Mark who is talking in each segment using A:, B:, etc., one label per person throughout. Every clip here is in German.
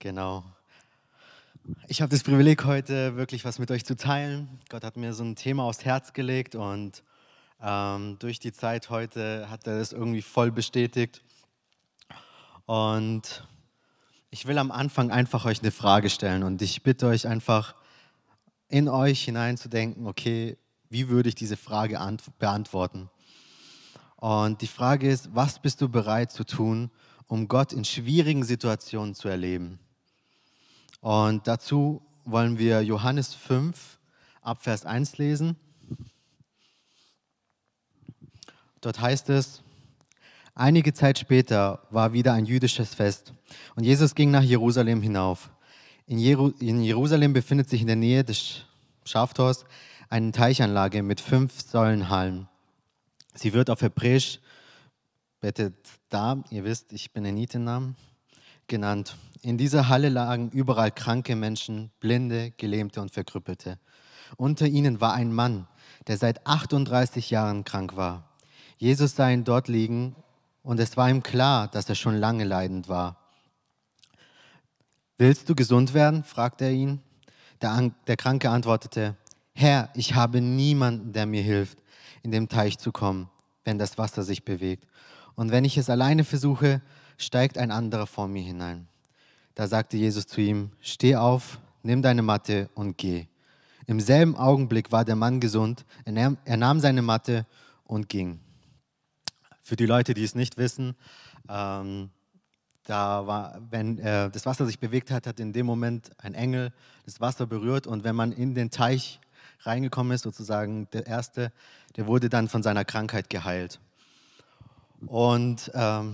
A: Genau. Ich habe das Privileg, heute wirklich was mit euch zu teilen. Gott hat mir so ein Thema aufs Herz gelegt und durch die Zeit heute hat er es irgendwie voll bestätigt. Und ich will am Anfang einfach euch eine Frage stellen und ich bitte euch einfach in euch hineinzudenken, okay, wie würde ich diese Frage beantworten? Und die Frage ist, was bist du bereit zu tun, um Gott in schwierigen Situationen zu erleben? Und dazu wollen wir Johannes 5 ab Vers 1 lesen. Dort heißt es: Einige Zeit später war wieder ein jüdisches Fest und Jesus ging nach Jerusalem hinauf. In Jerusalem befindet sich in der Nähe des Schaftors eine Teichanlage mit 5 Säulenhallen. Sie wird auf Hebräisch Bethesda, ihr wisst, ich Benediktennamen, genannt. In dieser Halle lagen überall kranke Menschen, Blinde, Gelähmte und Verkrüppelte. Unter ihnen war ein Mann, der seit 38 Jahren krank war. Jesus sah ihn dort liegen und es war ihm klar, dass er schon lange leidend war. Willst du gesund werden? Fragte er ihn. Der Kranke antwortete: Herr, ich habe niemanden, der mir hilft, in den Teich zu kommen, wenn das Wasser sich bewegt. Und wenn ich es alleine versuche, steigt ein anderer vor mir hinein. Da sagte Jesus zu ihm: Steh auf, nimm deine Matte und geh. Im selben Augenblick war der Mann gesund. Er nahm seine Matte und ging. Für die Leute, die es nicht wissen, da war, wenn das Wasser sich bewegt hat, hat in dem Moment ein Engel das Wasser berührt und wenn man in den Teich reingekommen ist, sozusagen der Erste, der wurde dann von seiner Krankheit geheilt. Und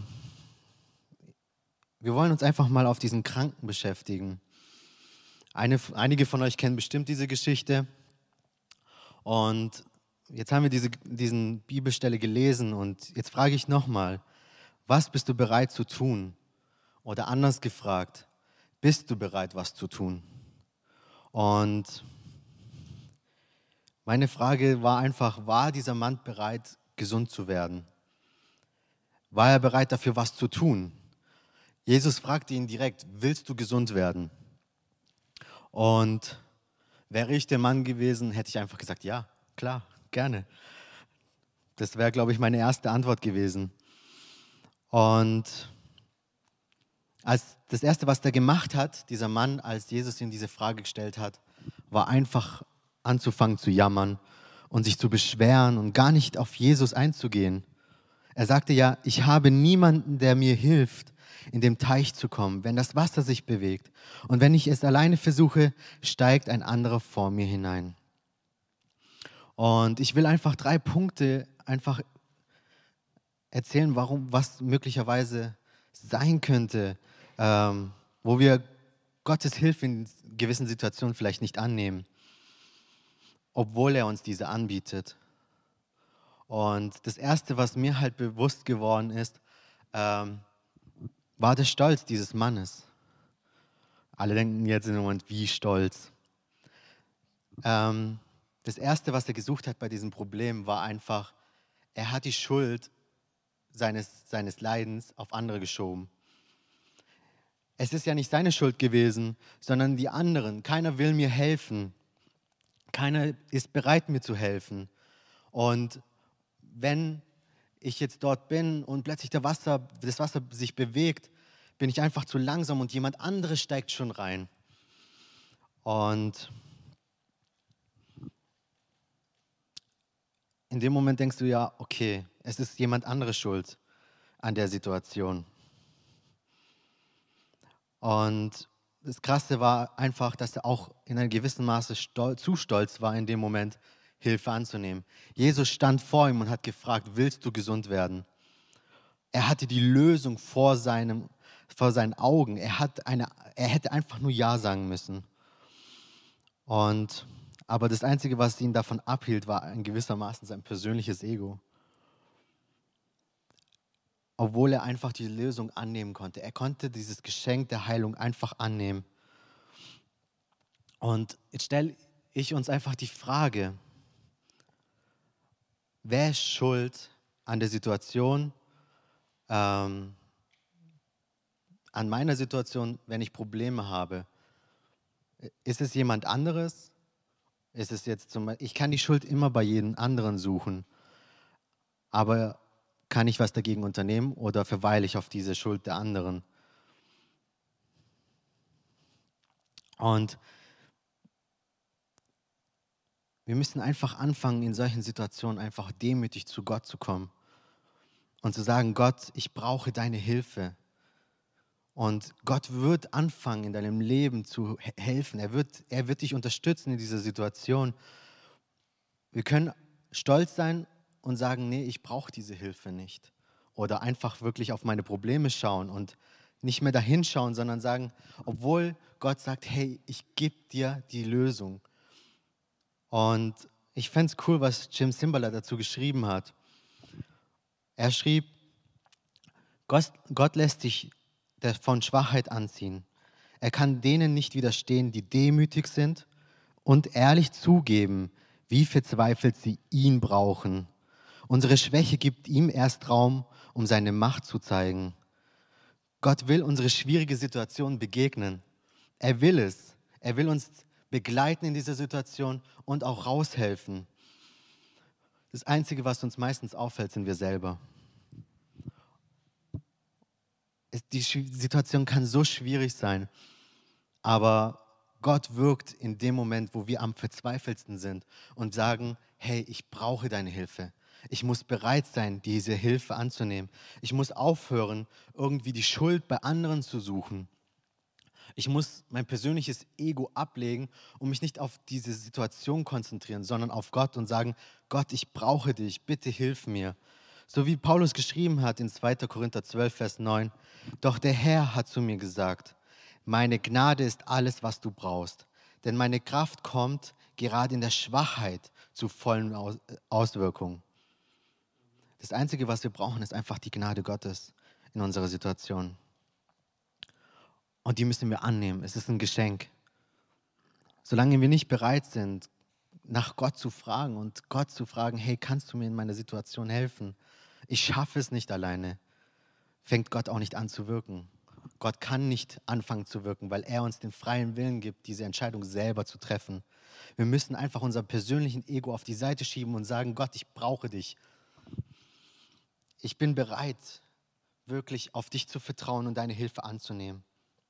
A: wir wollen uns einfach mal auf diesen Kranken beschäftigen. Einige von euch kennen bestimmt diese Geschichte. Und jetzt haben wir diesen Bibelstelle gelesen und jetzt frage ich nochmal, was bist du bereit zu tun? Oder anders gefragt, bist du bereit, was zu tun? Und meine Frage war einfach, war dieser Mann bereit, gesund zu werden? War er bereit dafür, was zu tun? Jesus fragte ihn direkt, willst du gesund werden? Und wäre ich der Mann gewesen, hätte ich einfach gesagt, ja, klar, gerne. Das wäre, glaube ich, meine erste Antwort gewesen. Und als das Erste, was er gemacht hat, dieser Mann, als Jesus ihm diese Frage gestellt hat, war einfach anzufangen zu jammern und sich zu beschweren und gar nicht auf Jesus einzugehen. Er sagte ja, ich habe niemanden, der mir hilft, in den Teich zu kommen, wenn das Wasser sich bewegt. Und wenn ich es alleine versuche, steigt ein anderer vor mir hinein. Und ich will einfach 3 Punkte einfach erzählen, was möglicherweise sein könnte, wo wir Gottes Hilfe in gewissen Situationen vielleicht nicht annehmen, obwohl er uns diese anbietet. Und das Erste, was mir halt bewusst geworden ist, war der Stolz dieses Mannes. Alle denken jetzt im Moment, wie stolz. Das Erste, was er gesucht hat bei diesem Problem, war einfach, er hat die Schuld seines Leidens auf andere geschoben. Es ist ja nicht seine Schuld gewesen, sondern die anderen. Keiner will mir helfen. Keiner ist bereit, mir zu helfen. Und wenn ich jetzt dort bin und plötzlich das Wasser sich bewegt, bin ich einfach zu langsam und jemand anderes steigt schon rein. Und in dem Moment denkst du ja, okay, es ist jemand anderes schuld an der Situation. Und das Krasse war einfach, dass er auch in einem gewissen Maße zu stolz war, in dem Moment Hilfe anzunehmen. Jesus stand vor ihm und hat gefragt, willst du gesund werden? Er hatte die Lösung vor seinen Augen. Er hätte einfach nur Ja sagen müssen. Aber das Einzige, was ihn davon abhielt, war in gewissermaßen sein persönliches Ego. Obwohl er einfach die Lösung annehmen konnte. Er konnte dieses Geschenk der Heilung einfach annehmen. Und jetzt stelle ich uns einfach die Frage, wer ist schuld an der Situation, an meiner Situation, wenn ich Probleme habe? Ist es jemand anderes? Ist es jetzt ich kann die Schuld immer bei jedem anderen suchen, aber kann ich was dagegen unternehmen oder verweile ich auf diese Schuld der anderen? Und wir müssen einfach anfangen, in solchen Situationen einfach demütig zu Gott zu kommen und zu sagen, Gott, ich brauche deine Hilfe. Und Gott wird anfangen, in deinem Leben zu helfen. Er wird dich unterstützen in dieser Situation. Wir können stolz sein und sagen, nee, ich brauche diese Hilfe nicht. Oder einfach wirklich auf meine Probleme schauen und nicht mehr dahin schauen, sondern sagen, obwohl Gott sagt, hey, ich gebe dir die Lösung. Und ich fände es cool, was Jim Cymbala dazu geschrieben hat. Er schrieb, Gott lässt sich von Schwachheit anziehen. Er kann denen nicht widerstehen, die demütig sind und ehrlich zugeben, wie verzweifelt sie ihn brauchen. Unsere Schwäche gibt ihm erst Raum, um seine Macht zu zeigen. Gott will unsere schwierige Situation begegnen. Er will es. Er will uns begleiten in dieser Situation und auch raushelfen. Das Einzige, was uns meistens auffällt, sind wir selber. Die Situation kann so schwierig sein, aber Gott wirkt in dem Moment, wo wir am verzweifeltsten sind und sagen, hey, ich brauche deine Hilfe. Ich muss bereit sein, diese Hilfe anzunehmen. Ich muss aufhören, irgendwie die Schuld bei anderen zu suchen. Ich muss mein persönliches Ego ablegen und mich nicht auf diese Situation konzentrieren, sondern auf Gott und sagen, Gott, ich brauche dich, bitte hilf mir. So wie Paulus geschrieben hat in 2. Korinther 12, Vers 9, doch der Herr hat zu mir gesagt, meine Gnade ist alles, was du brauchst, denn meine Kraft kommt gerade in der Schwachheit zu vollen Auswirkungen. Das Einzige, was wir brauchen, ist einfach die Gnade Gottes in unserer Situation. Und die müssen wir annehmen. Es ist ein Geschenk. Solange wir nicht bereit sind, nach Gott zu fragen und Gott zu fragen, hey, kannst du mir in meiner Situation helfen? Ich schaffe es nicht alleine. Fängt Gott auch nicht an zu wirken. Gott kann nicht anfangen zu wirken, weil er uns den freien Willen gibt, diese Entscheidung selber zu treffen. Wir müssen einfach unser persönlichen Ego auf die Seite schieben und sagen, Gott, ich brauche dich. Ich bin bereit, wirklich auf dich zu vertrauen und deine Hilfe anzunehmen.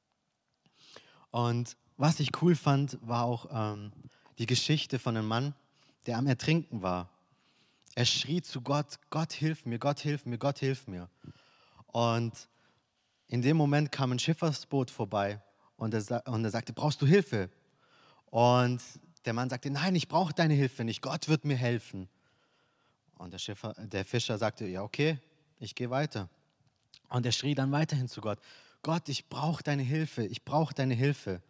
A: Und was ich cool fand, war auch die Geschichte von einem Mann, der am Ertrinken war. Er schrie zu Gott, Gott hilf mir, Gott hilf mir, Gott hilf mir. Und in dem Moment kam ein Schifffahrtsboot vorbei und er sagte, brauchst du Hilfe? Und der Mann sagte, nein, ich brauche deine Hilfe nicht, Gott wird mir helfen. Und der Fischer sagte, ja okay, ich gehe weiter. Und er schrie dann weiterhin zu Gott, Gott, ich brauche deine Hilfe, ich brauche deine Hilfe.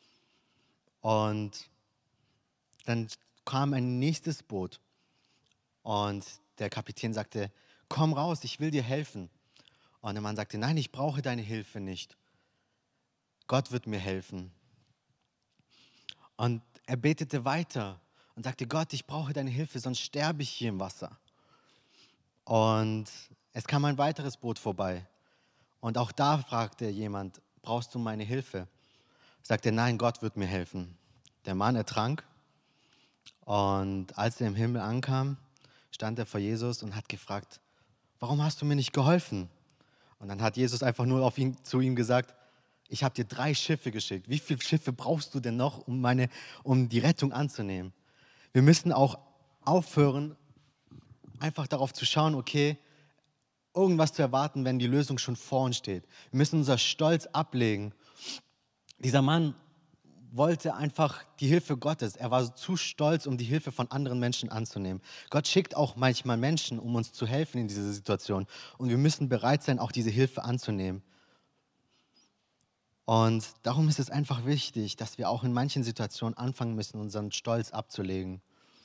A: Und dann kam ein nächstes Boot und der Kapitän sagte, komm raus, ich will dir helfen. Und der Mann sagte, nein, ich brauche deine Hilfe nicht. Gott wird mir helfen. Und er betete weiter und sagte, Gott, ich brauche deine Hilfe, sonst sterbe ich hier im Wasser. Und es kam ein weiteres Boot vorbei. Und auch da fragte jemand, brauchst du meine Hilfe? Sagte, nein, Gott wird mir helfen. Der Mann ertrank und als er im Himmel ankam, stand er vor Jesus und hat gefragt, warum hast du mir nicht geholfen? Und dann hat Jesus einfach nur zu ihm gesagt, ich habe dir 3 Schiffe geschickt. Wie viele Schiffe brauchst du denn noch, um die Rettung anzunehmen? Wir müssen auch aufhören, einfach darauf zu schauen, okay, irgendwas zu erwarten, wenn die Lösung schon vor uns steht. Wir müssen unser Stolz ablegen. Dieser Mann wollte einfach die Hilfe Gottes. Er war zu stolz, um die Hilfe von anderen Menschen anzunehmen. Gott schickt auch manchmal Menschen, um uns zu helfen in dieser Situation. Und wir müssen bereit sein, auch diese Hilfe anzunehmen. Und darum ist es einfach wichtig, dass wir auch in manchen Situationen anfangen müssen, unseren Stolz abzulegen.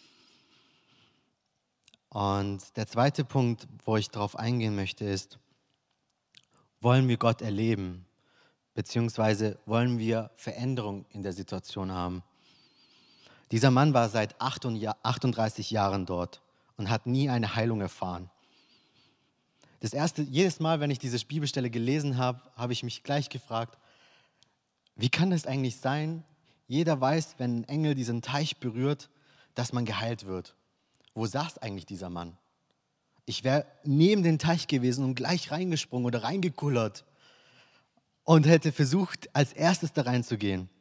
A: Und der zweite Punkt, wo ich darauf eingehen möchte, ist, wollen wir Gott erleben? Beziehungsweise wollen wir Veränderung in der Situation haben? Dieser Mann war seit 38 Jahren dort und hat nie eine Heilung erfahren. Jedes Mal, wenn ich diese Bibelstelle gelesen habe, habe ich mich gleich gefragt, wie kann das eigentlich sein? Jeder weiß, wenn ein Engel diesen Teich berührt, dass man geheilt wird. Wo saß eigentlich dieser Mann? Ich wäre neben den Teich gewesen und gleich reingesprungen oder reingekullert und hätte versucht, als erstes da reinzugehen.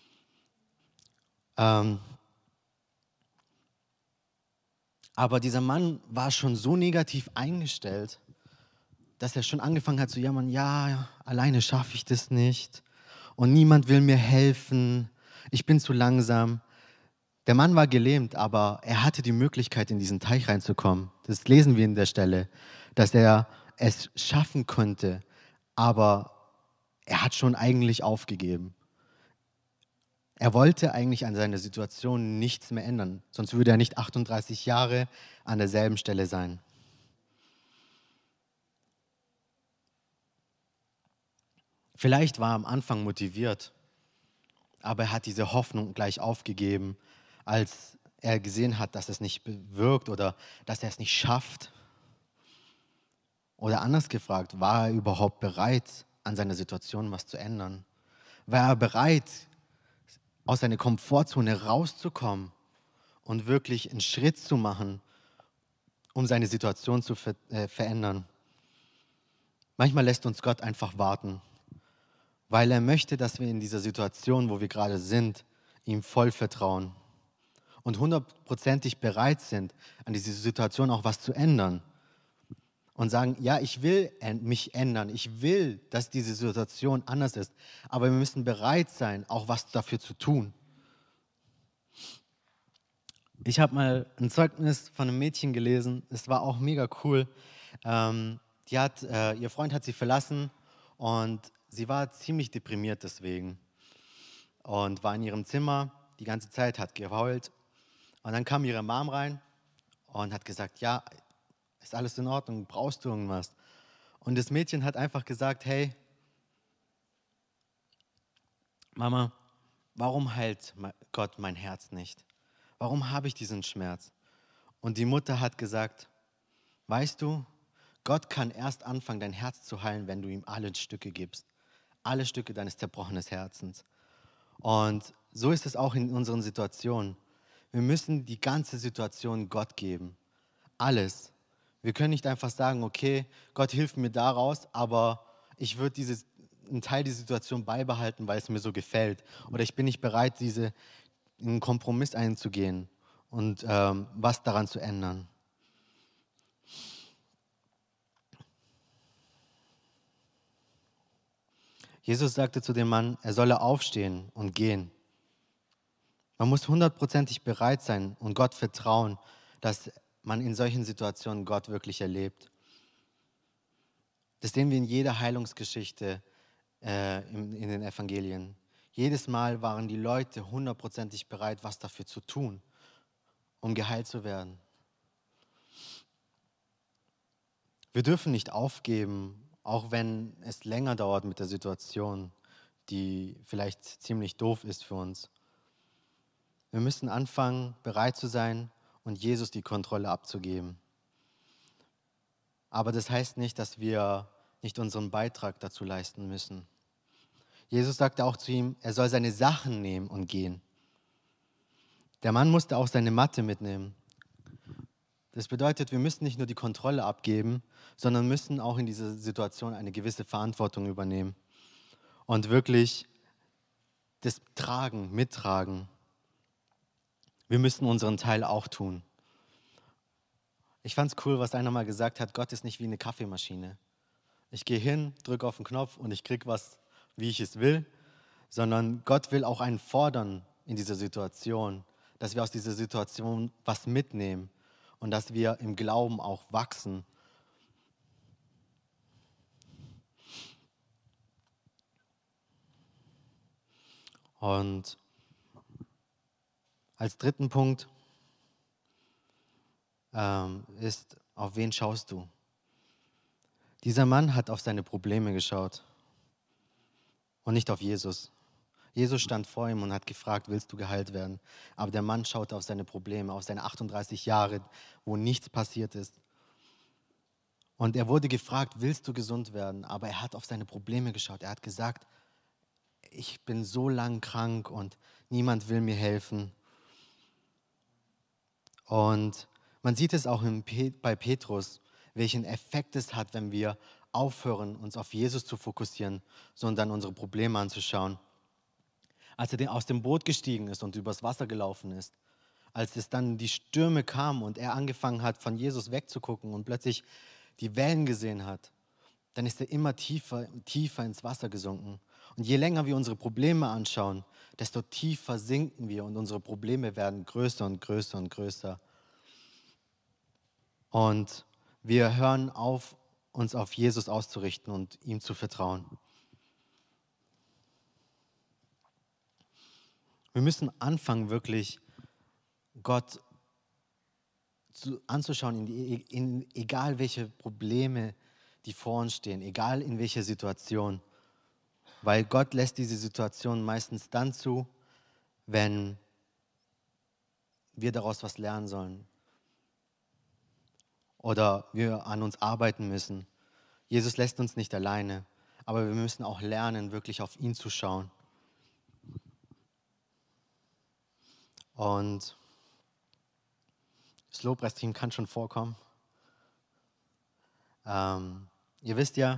A: Aber dieser Mann war schon so negativ eingestellt, dass er schon angefangen hat zu jammern, ja, alleine schaffe ich das nicht und niemand will mir helfen, ich bin zu langsam. Der Mann war gelähmt, aber er hatte die Möglichkeit, in diesen Teich reinzukommen. Das lesen wir in der Stelle, dass er es schaffen konnte, aber er hat schon eigentlich aufgegeben. Er wollte eigentlich an seiner Situation nichts mehr ändern, sonst würde er nicht 38 Jahre an derselben Stelle sein. Vielleicht war er am Anfang motiviert, aber er hat diese Hoffnung gleich aufgegeben, als er gesehen hat, dass es nicht bewirkt oder dass er es nicht schafft. Oder anders gefragt, war er überhaupt bereit, an seiner Situation was zu ändern? War er bereit, aus seiner Komfortzone rauszukommen und wirklich einen Schritt zu machen, um seine Situation zu verändern? Manchmal lässt uns Gott einfach warten, weil er möchte, dass wir in dieser Situation, wo wir gerade sind, ihm voll vertrauen und hundertprozentig bereit sind, an dieser Situation auch was zu ändern und sagen, ja, ich will mich ändern, ich will, dass diese Situation anders ist, aber wir müssen bereit sein, auch was dafür zu tun. Ich habe mal ein Zeugnis von einem Mädchen gelesen, es war auch mega cool. Ihr Freund hat sie verlassen und sie war ziemlich deprimiert deswegen und war in ihrem Zimmer die ganze Zeit, hat geheult. Und dann kam ihre Mom rein und hat gesagt, ja, ist alles in Ordnung, brauchst du irgendwas? Und das Mädchen hat einfach gesagt, hey, Mama, warum heilt Gott mein Herz nicht? Warum habe ich diesen Schmerz? Und die Mutter hat gesagt, weißt du, Gott kann erst anfangen, dein Herz zu heilen, wenn du ihm alle Stücke gibst. Alle Stücke deines zerbrochenen Herzens. Und so ist es auch in unseren Situationen. Wir müssen die ganze Situation Gott geben. Alles. Wir können nicht einfach sagen, okay, Gott hilft mir daraus, aber ich würde einen Teil dieser Situation beibehalten, weil es mir so gefällt. Oder ich bin nicht bereit, einen Kompromiss einzugehen und was daran zu ändern. Jesus sagte zu dem Mann, er solle aufstehen und gehen. Man muss hundertprozentig bereit sein und Gott vertrauen, dass man in solchen Situationen Gott wirklich erlebt. Das sehen wir in jeder Heilungsgeschichte in den Evangelien. Jedes Mal waren die Leute hundertprozentig bereit, was dafür zu tun, um geheilt zu werden. Wir dürfen nicht aufgeben, auch wenn es länger dauert mit der Situation, die vielleicht ziemlich doof ist für uns. Wir müssen anfangen, bereit zu sein und Jesus die Kontrolle abzugeben. Aber das heißt nicht, dass wir nicht unseren Beitrag dazu leisten müssen. Jesus sagte auch zu ihm, er soll seine Sachen nehmen und gehen. Der Mann musste auch seine Matte mitnehmen. Das bedeutet, wir müssen nicht nur die Kontrolle abgeben, sondern müssen auch in dieser Situation eine gewisse Verantwortung übernehmen und wirklich das mittragen. Wir müssen unseren Teil auch tun. Ich fand es cool, was einer mal gesagt hat, Gott ist nicht wie eine Kaffeemaschine. Ich gehe hin, drücke auf den Knopf und ich kriege was, wie ich es will, sondern Gott will auch einen fordern in dieser Situation, dass wir aus dieser Situation was mitnehmen und dass wir im Glauben auch wachsen. Und als dritten Punkt ist, auf wen schaust du? Dieser Mann hat auf seine Probleme geschaut und nicht auf Jesus. Jesus stand vor ihm und hat gefragt, willst du geheilt werden? Aber der Mann schaute auf seine Probleme, auf seine 38 Jahre, wo nichts passiert ist. Und er wurde gefragt, willst du gesund werden? Aber er hat auf seine Probleme geschaut. Er hat gesagt, ich bin so lang krank und niemand will mir helfen. Und man sieht es auch bei Petrus, welchen Effekt es hat, wenn wir aufhören, uns auf Jesus zu fokussieren, sondern unsere Probleme anzuschauen. Als er aus dem Boot gestiegen ist und übers Wasser gelaufen ist, als es dann die Stürme kamen und er angefangen hat, von Jesus wegzugucken und plötzlich die Wellen gesehen hat, dann ist er immer tiefer, tiefer ins Wasser gesunken. Und je länger wir unsere Probleme anschauen, desto tiefer sinken wir und unsere Probleme werden größer und größer und größer. Und wir hören auf, uns auf Jesus auszurichten und ihm zu vertrauen. Wir müssen anfangen, wirklich Gott anzuschauen, egal welche Probleme, die vor uns stehen, egal in welcher Situation. Weil Gott lässt diese Situation meistens dann zu, wenn wir daraus was lernen sollen. Oder wir an uns arbeiten müssen. Jesus lässt uns nicht alleine, aber wir müssen auch lernen, wirklich auf ihn zu schauen. Und das Lobpreisteam kann schon vorkommen. Ihr wisst ja,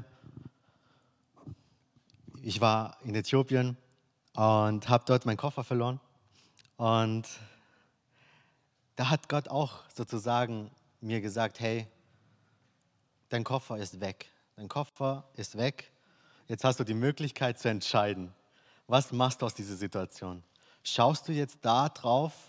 A: ich war in Äthiopien und habe dort meinen Koffer verloren. Und da hat Gott auch sozusagen mir gesagt, hey, dein Koffer ist weg. Dein Koffer ist weg. Jetzt hast du die Möglichkeit zu entscheiden. Was machst du aus dieser Situation? Schaust du jetzt da drauf,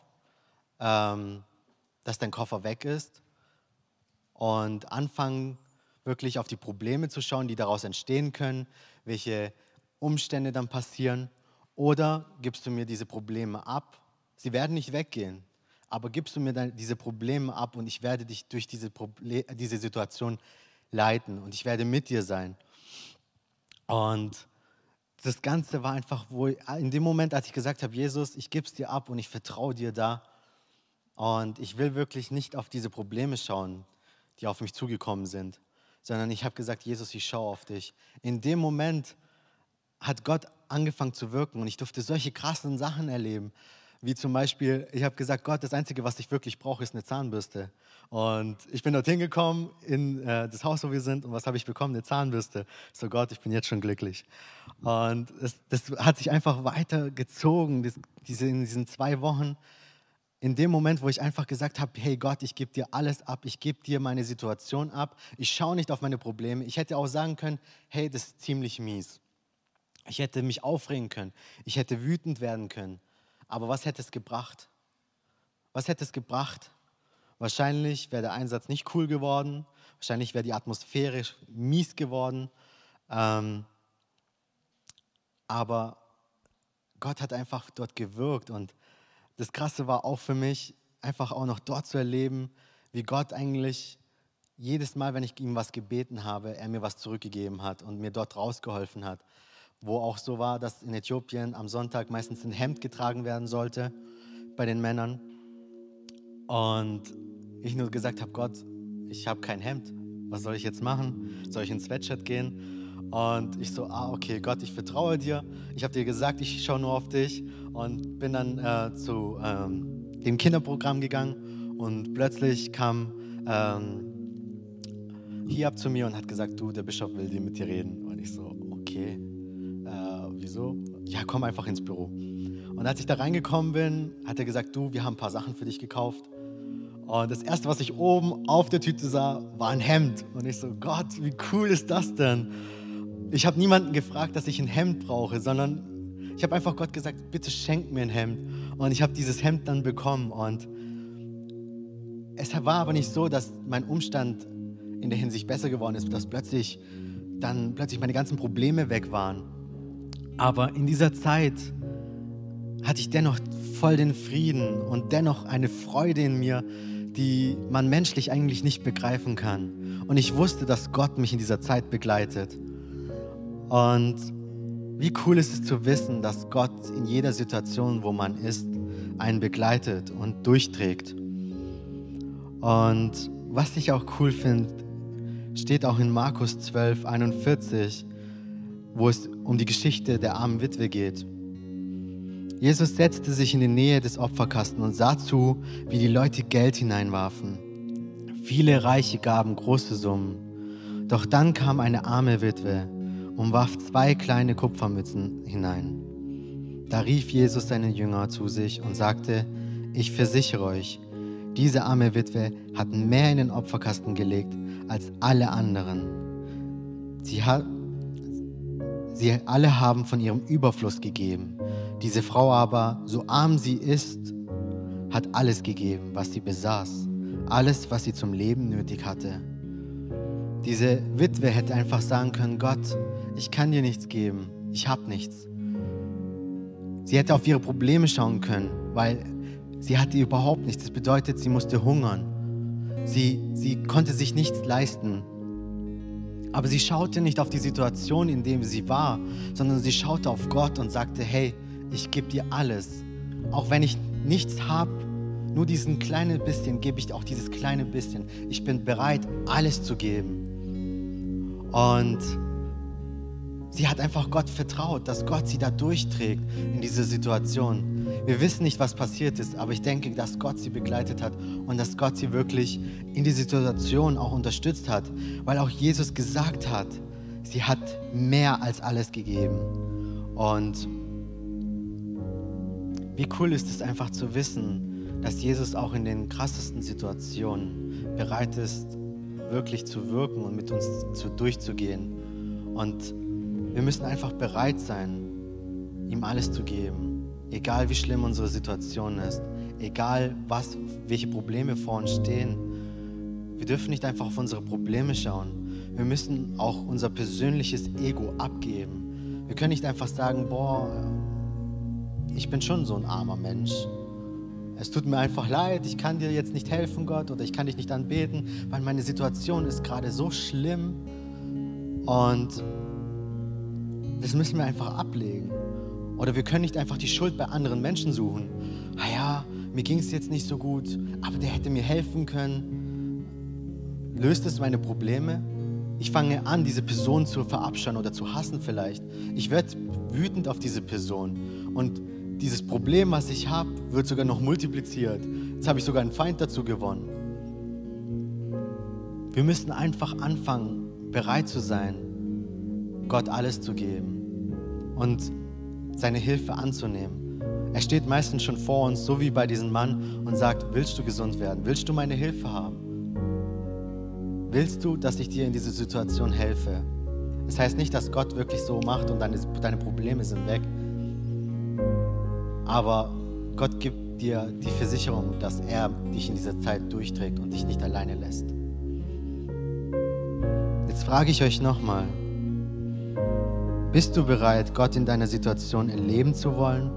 A: dass dein Koffer weg ist und anfangen wirklich auf die Probleme zu schauen, die daraus entstehen können, welche Umstände dann passieren, oder gibst du mir diese Probleme ab? Sie werden nicht weggehen, aber gibst du mir dann diese Probleme ab und ich werde dich durch diese Situation leiten und ich werde mit dir sein. Und das Ganze war einfach, wo in dem Moment, als ich gesagt habe, Jesus, ich gebe es dir ab und ich vertraue dir da und ich will wirklich nicht auf diese Probleme schauen, die auf mich zugekommen sind, sondern ich habe gesagt, Jesus, ich schaue auf dich. In dem Moment hat Gott angefangen zu wirken und ich durfte solche krassen Sachen erleben, wie zum Beispiel, ich habe gesagt, Gott, das Einzige, was ich wirklich brauche, ist eine Zahnbürste. Und ich bin dorthin gekommen, in das Haus, wo wir sind, und was habe ich bekommen? Eine Zahnbürste. Ich so, Gott, ich bin jetzt schon glücklich. Und das hat sich einfach weitergezogen, in diesen 2 Wochen. In dem Moment, wo ich einfach gesagt habe, hey Gott, ich gebe dir alles ab, ich gebe dir meine Situation ab, ich schaue nicht auf meine Probleme. Ich hätte auch sagen können, hey, das ist ziemlich mies. Ich hätte mich aufregen können, ich hätte wütend werden können. Aber was hätte es gebracht? Was hätte es gebracht? Wahrscheinlich wäre der Einsatz nicht cool geworden, wahrscheinlich wäre die Atmosphäre mies geworden. Aber Gott hat einfach dort gewirkt und das Krasse war auch für mich, einfach auch noch dort zu erleben, wie Gott eigentlich jedes Mal, wenn ich ihm was gebeten habe, er mir was zurückgegeben hat und mir dort rausgeholfen hat. Wo auch so war, dass in Äthiopien am Sonntag meistens ein Hemd getragen werden sollte bei den Männern. Und ich nur gesagt habe, Gott, ich habe kein Hemd. Was soll ich jetzt machen? Soll ich ins Sweatshirt gehen? Und ich so, okay, Gott, ich vertraue dir. Ich habe dir gesagt, ich schaue nur auf dich. Und bin dann zu dem Kinderprogramm gegangen. Und plötzlich kam Hiab zu mir und hat gesagt, du, der Bischof will mit dir reden. Und ich so, okay. Wieso? Ja, komm einfach ins Büro. Und als ich da reingekommen bin, hat er gesagt, du, wir haben ein paar Sachen für dich gekauft. Und das Erste, was ich oben auf der Tüte sah, war ein Hemd. Und ich so, Gott, wie cool ist das denn? Ich habe niemanden gefragt, dass ich ein Hemd brauche, sondern ich habe einfach Gott gesagt, bitte schenk mir ein Hemd. Und ich habe dieses Hemd dann bekommen. Und es war aber nicht so, dass mein Umstand in der Hinsicht besser geworden ist, dass plötzlich meine ganzen Probleme weg waren. Aber in dieser Zeit hatte ich dennoch voll den Frieden und dennoch eine Freude in mir, die man menschlich eigentlich nicht begreifen kann. Und ich wusste, dass Gott mich in dieser Zeit begleitet. Und wie cool ist es zu wissen, dass Gott in jeder Situation, wo man ist, einen begleitet und durchträgt. Und was ich auch cool finde, steht auch in Markus 12,41, wo es um die Geschichte der armen Witwe geht. Jesus setzte sich in die Nähe des Opferkasten und sah zu, wie die Leute Geld hineinwarfen. Viele Reiche gaben große Summen. Doch dann kam eine arme Witwe und warf 2 kleine Kupfermünzen hinein. Da rief Jesus seinen Jünger zu sich und sagte: Ich versichere euch, diese arme Witwe hat mehr in den Opferkasten gelegt als alle anderen. Sie alle haben von ihrem Überfluss gegeben. Diese Frau aber, so arm sie ist, hat alles gegeben, was sie besaß. Alles, was sie zum Leben nötig hatte. Diese Witwe hätte einfach sagen können: Gott, ich kann dir nichts geben. Ich habe nichts. Sie hätte auf ihre Probleme schauen können, weil sie hatte überhaupt nichts. Das bedeutet, sie musste hungern. Sie konnte sich nichts leisten. Aber sie schaute nicht auf die Situation, in der sie war, sondern sie schaute auf Gott und sagte: Hey, ich gebe dir alles. Auch wenn ich nichts habe, nur diesen kleinen bisschen, gebe ich dir auch dieses kleine bisschen. Ich bin bereit, alles zu geben. Und sie hat einfach Gott vertraut, dass Gott sie da durchträgt in diese Situation. Wir wissen nicht, was passiert ist, aber ich denke, dass Gott sie begleitet hat und dass Gott sie wirklich in die Situation auch unterstützt hat, weil auch Jesus gesagt hat, sie hat mehr als alles gegeben. Und wie cool ist es einfach zu wissen, dass Jesus auch in den krassesten Situationen bereit ist, wirklich zu wirken und mit uns durchzugehen. Und wir müssen einfach bereit sein, ihm alles zu geben. Egal wie schlimm unsere Situation ist, egal welche Probleme vor uns stehen. Wir dürfen nicht einfach auf unsere Probleme schauen. Wir müssen auch unser persönliches Ego abgeben. Wir können nicht einfach sagen: Boah, ich bin schon so ein armer Mensch. Es tut mir einfach leid, ich kann dir jetzt nicht helfen, Gott, oder ich kann dich nicht anbeten, weil meine Situation ist gerade so schlimm. Und das müssen wir einfach ablegen. Oder wir können nicht einfach die Schuld bei anderen Menschen suchen. Ah ja, mir ging es jetzt nicht so gut, aber der hätte mir helfen können. Löst es meine Probleme? Ich fange an, diese Person zu verabscheuen oder zu hassen vielleicht. Ich werde wütend auf diese Person. Und dieses Problem, was ich habe, wird sogar noch multipliziert. Jetzt habe ich sogar einen Feind dazu gewonnen. Wir müssen einfach anfangen, bereit zu sein, Gott alles zu geben und seine Hilfe anzunehmen. Er steht meistens schon vor uns, so wie bei diesem Mann, und sagt: Willst du gesund werden? Willst du meine Hilfe haben? Willst du, dass ich dir in dieser Situation helfe? Das heißt nicht, dass Gott wirklich so macht und deine Probleme sind weg. Aber Gott gibt dir die Versicherung, dass er dich in dieser Zeit durchträgt und dich nicht alleine lässt. Jetzt frage ich euch nochmal: Bist du bereit, Gott in deiner Situation erleben zu wollen?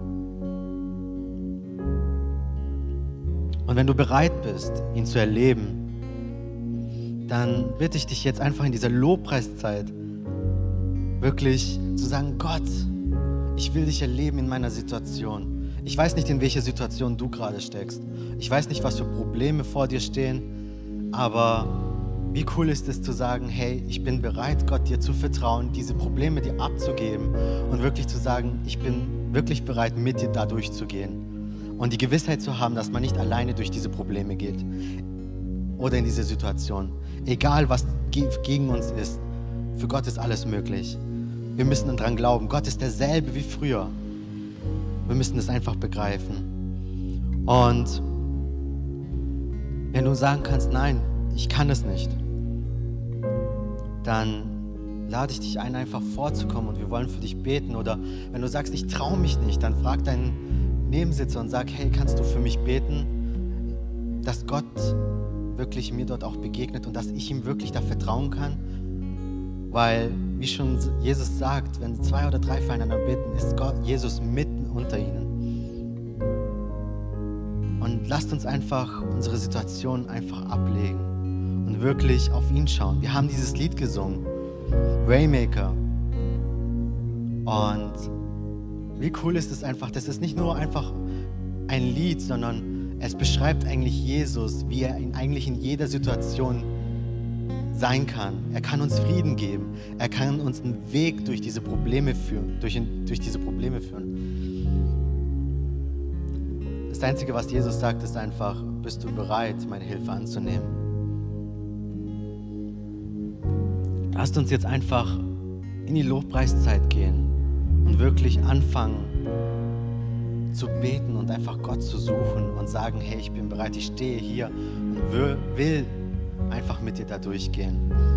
A: Und wenn du bereit bist, ihn zu erleben, dann bitte ich dich jetzt einfach in dieser Lobpreiszeit wirklich zu sagen: Gott, ich will dich erleben in meiner Situation. Ich weiß nicht, in welcher Situation du gerade steckst. Ich weiß nicht, was für Probleme vor dir stehen, aber wie cool ist es zu sagen: Hey, ich bin bereit, Gott dir zu vertrauen, diese Probleme dir abzugeben und wirklich zu sagen: Ich bin wirklich bereit, mit dir da durchzugehen. Und die Gewissheit zu haben, dass man nicht alleine durch diese Probleme geht oder in diese Situation. Egal, was gegen uns ist, für Gott ist alles möglich. Wir müssen daran glauben, Gott ist derselbe wie früher. Wir müssen es einfach begreifen. Und wenn du sagen kannst: Nein, ich kann es nicht, dann lade ich dich ein, einfach vorzukommen und wir wollen für dich beten. Oder wenn du sagst: Ich traue mich nicht, dann frag deinen Nebensitzer und sag: Hey, kannst du für mich beten, dass Gott wirklich mir dort auch begegnet und dass ich ihm wirklich da vertrauen kann? Weil, wie schon Jesus sagt, wenn 2 oder 3 füreinander beten, ist Jesus mitten unter ihnen. Und lasst uns einfach unsere Situation einfach ablegen und wirklich auf ihn schauen. Wir haben dieses Lied gesungen, Waymaker. Und wie cool ist es einfach, das ist nicht nur einfach ein Lied, sondern es beschreibt eigentlich Jesus, wie er eigentlich in jeder Situation sein kann. Er kann uns Frieden geben. Er kann uns einen Weg durch diese Probleme führen. Durch diese Probleme führen. Das Einzige, was Jesus sagt, ist einfach, bist du bereit, meine Hilfe anzunehmen? Lasst uns jetzt einfach in die Lobpreiszeit gehen und wirklich anfangen zu beten und einfach Gott zu suchen und sagen, hey, ich bin bereit, ich stehe hier und will einfach mit dir da durchgehen.